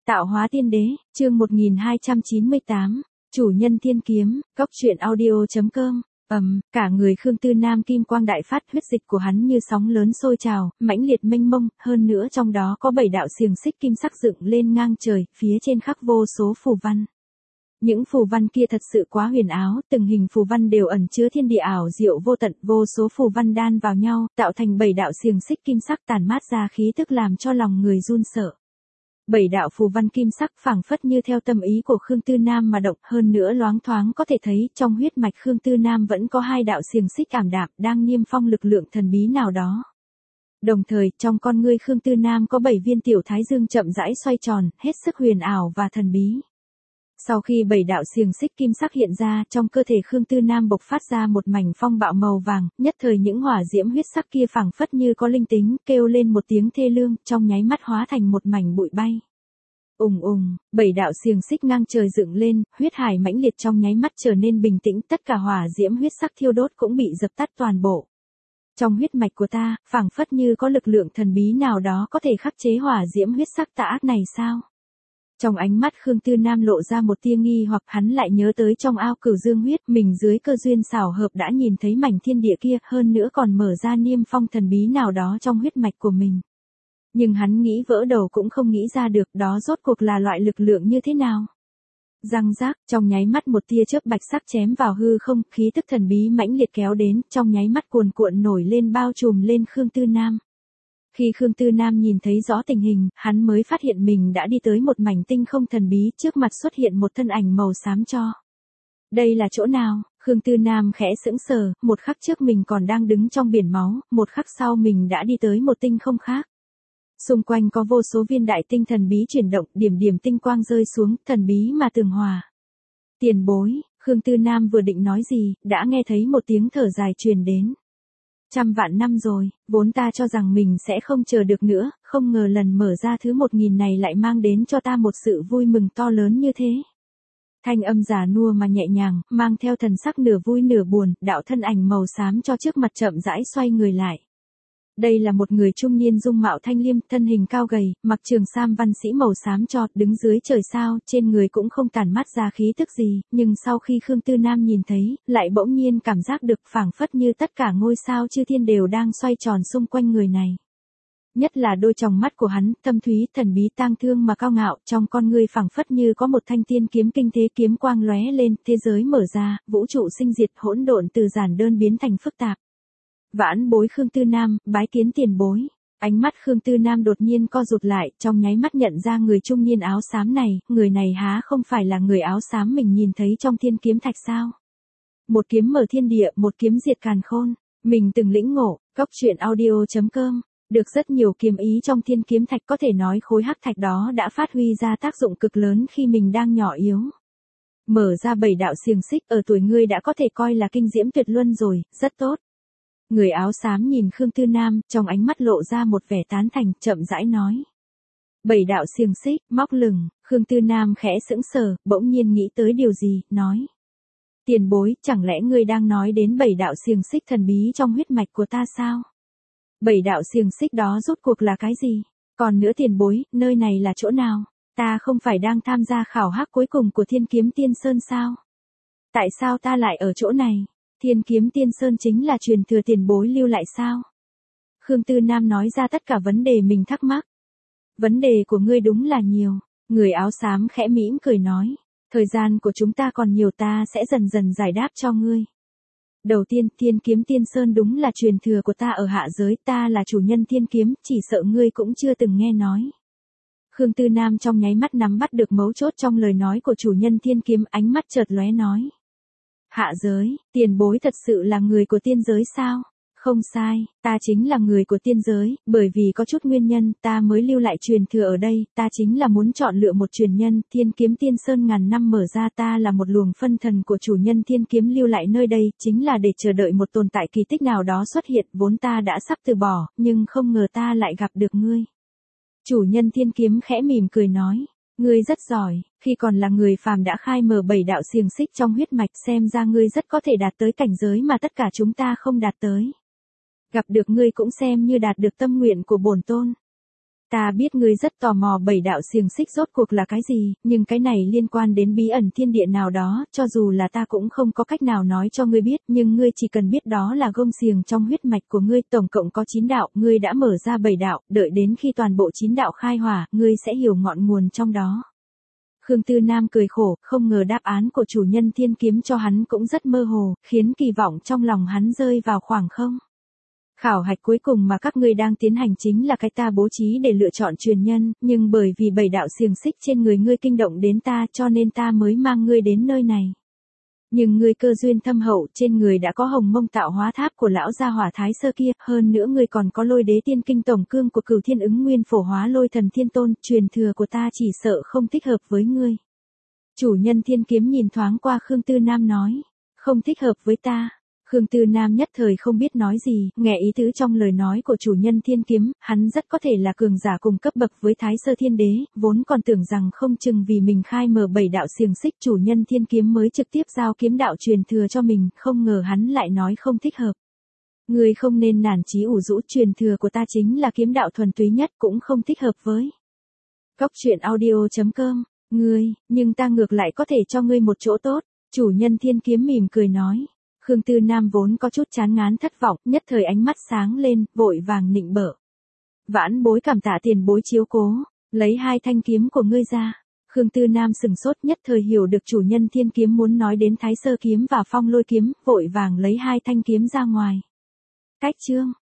Tạo hóa tiên đế, chương 1298, chủ nhân thiên kiếm, góc truyện audio.com. Cả người Khương Tư Nam kim quang đại phát, huyết dịch của hắn như sóng lớn sôi trào, mãnh liệt mênh mông, hơn nữa trong đó có 7 đạo xiềng xích kim sắc dựng lên ngang trời, phía trên khắc vô số phù văn. Những phù văn kia thật sự quá huyền ảo, từng hình phù văn đều ẩn chứa thiên địa ảo diệu vô tận, vô số phù văn đan vào nhau, tạo thành 7 đạo xiềng xích kim sắc tản mát ra khí tức làm cho lòng người run sợ. 7 đạo phù văn kim sắc phảng phất như theo tâm ý của Khương Tư Nam mà động, hơn nữa loáng thoáng có thể thấy trong huyết mạch Khương Tư Nam vẫn có 2 đạo xiềng xích ảm đạm đang niêm phong lực lượng thần bí nào đó. Đồng thời, trong con ngươi Khương Tư Nam có 7 viên tiểu thái dương chậm rãi xoay tròn, hết sức huyền ảo và thần bí. Sau khi 7 đạo xiềng xích kim sắc hiện ra, trong cơ thể Khương Tư Nam bộc phát ra một mảnh phong bạo màu vàng, nhất thời những hỏa diễm huyết sắc kia phảng phất như có linh tính, kêu lên một tiếng thê lương, trong nháy mắt hóa thành một mảnh bụi bay. 7 đạo xiềng xích ngang trời dựng lên, huyết hải mãnh liệt trong nháy mắt trở nên bình tĩnh, tất cả hỏa diễm huyết sắc thiêu đốt cũng bị dập tắt toàn bộ. Trong huyết mạch của ta, phảng phất như có lực lượng thần bí nào đó có thể khắc chế hỏa diễm huyết sắc tà ác này sao? Trong ánh mắt Khương Tư Nam lộ ra một tia nghi hoặc, hắn lại nhớ tới trong ao Cửu Dương huyết, mình dưới cơ duyên xảo hợp đã nhìn thấy mảnh thiên địa kia, hơn nữa còn mở ra niêm phong thần bí nào đó trong huyết mạch của mình. Nhưng hắn nghĩ vỡ đầu cũng không nghĩ ra được đó rốt cuộc là loại lực lượng như thế nào. Răng rác, trong nháy mắt một tia chớp bạch sắc chém vào hư không, khí tức thần bí mãnh liệt kéo đến, trong nháy mắt cuồn cuộn nổi lên bao trùm lên Khương Tư Nam. Khi Khương Tư Nam nhìn thấy rõ tình hình, hắn mới phát hiện mình đã đi tới một mảnh tinh không thần bí, trước mặt xuất hiện một thân ảnh màu xám cho. Đây là chỗ nào? Khương Tư Nam khẽ sững sờ, một khắc trước mình còn đang đứng trong biển máu, một khắc sau mình đã đi tới một tinh không khác. Xung quanh có vô số viên đại tinh thần bí chuyển động, điểm điểm tinh quang rơi xuống, thần bí mà tường hòa. Tiền bối, Khương Tư Nam vừa định nói gì, đã nghe thấy một tiếng thở dài truyền đến. 100 vạn năm rồi, vốn ta cho rằng mình sẽ không chờ được nữa, không ngờ lần mở ra thứ 1000 này lại mang đến cho ta một sự vui mừng to lớn như thế. Thanh âm già nua mà nhẹ nhàng, mang theo thần sắc nửa vui nửa buồn, đạo thân ảnh màu xám cho trước mặt chậm rãi xoay người lại. Đây là một người trung niên dung mạo thanh liêm, thân hình cao gầy, mặc trường sam văn sĩ màu xám cho, đứng dưới trời sao, trên người cũng không tản mát ra khí tức gì, nhưng sau khi Khương Tư Nam nhìn thấy, lại bỗng nhiên cảm giác được phảng phất như tất cả ngôi sao chư thiên đều đang xoay tròn xung quanh người này. Nhất là đôi tròng mắt của hắn, thâm thúy, thần bí tang thương mà cao ngạo, trong con ngươi phảng phất như có một thanh tiên kiếm kinh thế kiếm quang lóe lên, thế giới mở ra, vũ trụ sinh diệt, hỗn độn từ giản đơn biến thành phức tạp. Vãn bối Khương Tư Nam, bái kiến tiền bối. Ánh mắt Khương Tư Nam đột nhiên co rụt lại, trong nháy mắt nhận ra người trung niên áo xám này, người này há không phải là người áo xám mình nhìn thấy trong thiên kiếm thạch sao? Một kiếm mở thiên địa, một kiếm diệt càn khôn, mình từng lĩnh ngộ, góc truyện audio.com, được rất nhiều kiếm ý trong thiên kiếm thạch, có thể nói khối hắc thạch đó đã phát huy ra tác dụng cực lớn khi mình đang nhỏ yếu. Mở ra 7 đạo xiềng xích, ở tuổi ngươi đã có thể coi là kinh diễm tuyệt luân rồi, rất tốt. Người áo xám nhìn Khương Tư Nam, trong ánh mắt lộ ra một vẻ tán thành, chậm rãi nói. 7 đạo xiềng xích, móc lừng, Khương Tư Nam khẽ sững sờ, bỗng nhiên nghĩ tới điều gì, nói. Tiền bối, chẳng lẽ ngươi đang nói đến 7 đạo xiềng xích thần bí trong huyết mạch của ta sao? 7 đạo xiềng xích đó rốt cuộc là cái gì? Còn nữa tiền bối, nơi này là chỗ nào? Ta không phải đang tham gia khảo hắc cuối cùng của Thiên Kiếm Tiên Sơn sao? Tại sao ta lại ở chỗ này? Thiên Kiếm Tiên Sơn chính là truyền thừa tiền bối lưu lại sao? Khương Tư Nam nói ra tất cả vấn đề mình thắc mắc. Vấn đề của ngươi đúng là nhiều. Người áo xám khẽ mỉm cười nói. Thời gian của chúng ta còn nhiều, ta sẽ dần dần giải đáp cho ngươi. Đầu tiên, Thiên Kiếm Tiên Sơn đúng là truyền thừa của ta ở hạ giới, ta là chủ nhân thiên kiếm, chỉ sợ ngươi cũng chưa từng nghe nói. Khương Tư Nam trong nháy mắt nắm bắt được mấu chốt trong lời nói của chủ nhân thiên kiếm, ánh mắt chợt lóe nói. Hạ giới, tiền bối thật sự là người của tiên giới sao? Không sai, ta chính là người của tiên giới, bởi vì có chút nguyên nhân, ta mới lưu lại truyền thừa ở đây, ta chính là muốn chọn lựa một truyền nhân, Thiên Kiếm Tiên Sơn ngàn năm mở ra, ta là một luồng phân thần của chủ nhân thiên kiếm lưu lại nơi đây, chính là để chờ đợi một tồn tại kỳ tích nào đó xuất hiện, vốn ta đã sắp từ bỏ, nhưng không ngờ ta lại gặp được ngươi. Chủ nhân thiên kiếm khẽ mỉm cười nói. Ngươi rất giỏi, khi còn là người phàm đã khai mở 7 đạo xiềng xích trong huyết mạch, xem ra ngươi rất có thể đạt tới cảnh giới mà tất cả chúng ta không đạt tới. Gặp được ngươi cũng xem như đạt được tâm nguyện của bổn tôn. Ta biết ngươi rất tò mò bảy đạo xiềng xích rốt cuộc là cái gì, nhưng cái này liên quan đến bí ẩn thiên địa nào đó, cho dù là ta cũng không có cách nào nói cho ngươi biết, nhưng ngươi chỉ cần biết đó là gông xiềng trong huyết mạch của ngươi, tổng cộng có 9 đạo, ngươi đã mở ra 7 đạo, đợi đến khi toàn bộ 9 đạo khai hỏa, ngươi sẽ hiểu ngọn nguồn trong đó. Khương Tư Nam cười khổ, không ngờ đáp án của chủ nhân thiên kiếm cho hắn cũng rất mơ hồ, khiến kỳ vọng trong lòng hắn rơi vào khoảng không. Khảo hạch cuối cùng mà các ngươi đang tiến hành chính là cái ta bố trí để lựa chọn truyền nhân, nhưng bởi vì 7 đạo xiềng xích trên người ngươi kinh động đến ta cho nên ta mới mang ngươi đến nơi này. Nhưng ngươi cơ duyên thâm hậu, trên người đã có hồng mông tạo hóa tháp của lão gia hỏa thái sơ kia, hơn nữa ngươi còn có lôi đế tiên kinh tổng cương của Cửu Thiên Ứng Nguyên phổ hóa lôi thần thiên tôn, truyền thừa của ta chỉ sợ không thích hợp với ngươi. Chủ nhân thiên kiếm nhìn thoáng qua Khương Tư Nam nói, không thích hợp với ta. Khương Tư Nam nhất thời không biết nói gì, nghe ý tứ trong lời nói của chủ nhân thiên kiếm, hắn rất có thể là cường giả cùng cấp bậc với Thái Sơ Thiên Đế, vốn còn tưởng rằng không chừng vì mình khai mở 7 đạo xiềng xích chủ nhân thiên kiếm mới trực tiếp giao kiếm đạo truyền thừa cho mình, không ngờ hắn lại nói không thích hợp. Ngươi không nên nản chí ủ rũ, truyền thừa của ta chính là kiếm đạo thuần túy nhất, cũng không thích hợp với. Cốc truyện audio.com, nhưng ta ngược lại có thể cho ngươi một chỗ tốt, chủ nhân thiên kiếm mỉm cười nói. Khương Tư Nam vốn có chút chán ngán thất vọng, nhất thời ánh mắt sáng lên, vội vàng nịnh bợ. Vãn bối cảm tạ tiền bối chiếu cố, lấy 2 thanh kiếm của ngươi ra. Khương Tư Nam sừng sốt, nhất thời hiểu được chủ nhân thiên kiếm muốn nói đến Thái Sơ kiếm và Phong Lôi kiếm, vội vàng lấy 2 thanh kiếm ra ngoài. Cách chương